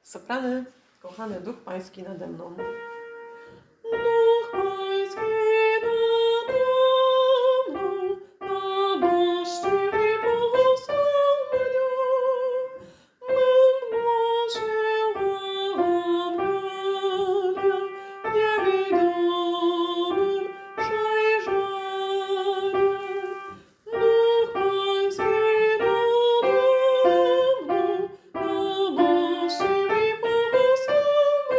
Soprany, kochany Duch Pański nade mną. Duch Pański nade mną, namaścił i błogosławił mnie. Bym głosił Ewangelię niewidomym przejrzenie. Duch Pański nade mną, namaścił i błogosławił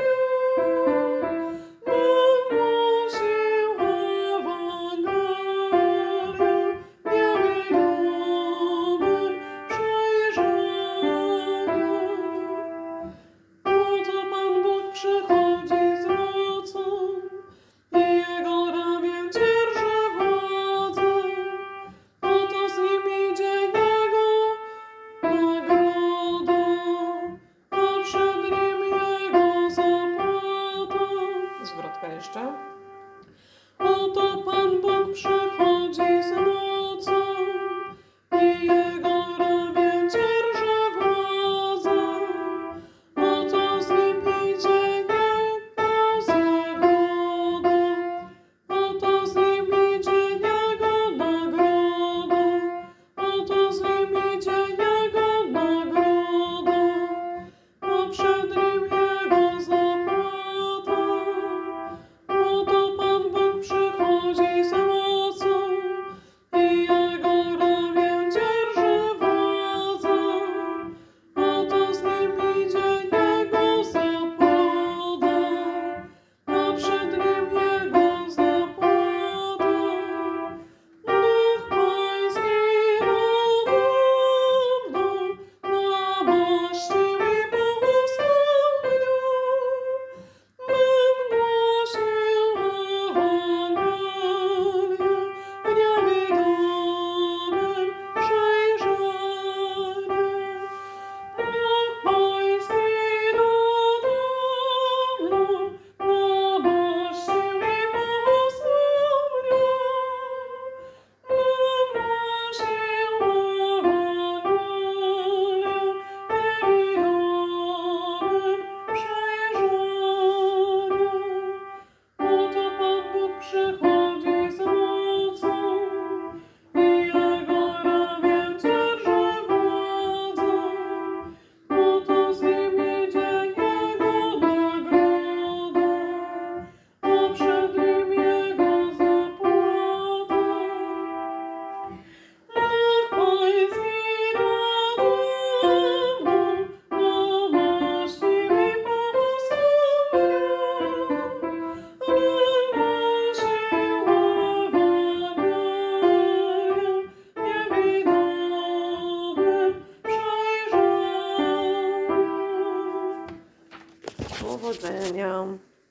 przychodzi z mocą i Jego ramię dzierży władzę. Oto z nim idzie Jego nagroda, a przed nim Jego zapłata. Zwrotka jeszcze. Oto Pan Bóg przychodzi z mocą i Jego ramię dzierży władzę. Oto z nim idzie Jego zagroda, oto z nim idzie Jego nagroda, oto z nim idzie Jego nagroda, a przed nim Jego zapłata. Oto Pan Bóg przychodzi z mocą i Jego ramię dzierży władzę. Oto z nim idzie Jego zapłata, a przed nim Jego zapłata. Duch Pański nade mną, namaścił i błogosławił. Bym głosił Ewangelię niewidomym przejrzenie. Duch Pański nade mną, namaścił i błogosławił. Bym głosił Ewangelię niewidomym przejrzenie. Oto Pan Bóg przychodzi z mocą i Jego ramię dzierży władzę. Oto z nim idzie Jego nagroda, a przed nim Jego zapłata. Duch Pański nade mną, namaścił i błogosławił. Bym głosił Ewangelię niewidomym przejrzenie. Powodzenia.